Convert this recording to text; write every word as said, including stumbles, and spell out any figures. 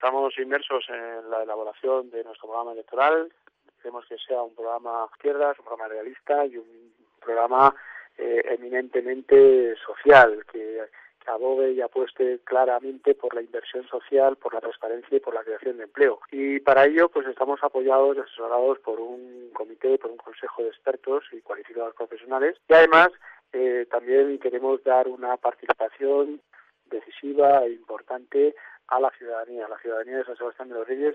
Estamos inmersos en la elaboración de nuestro programa electoral. Queremos que sea un programa de izquierdas, un programa realista y un programa eh, eminentemente social, que, que abogue y apueste claramente por la inversión social, por la transparencia y por la creación de empleo. Y para ello pues estamos apoyados y asesorados por un comité, por un consejo de expertos y cualificados profesionales. Y además eh, también queremos dar una participación decisiva e importante a la ciudadanía, a la ciudadanía de San Sebastián de los Reyes.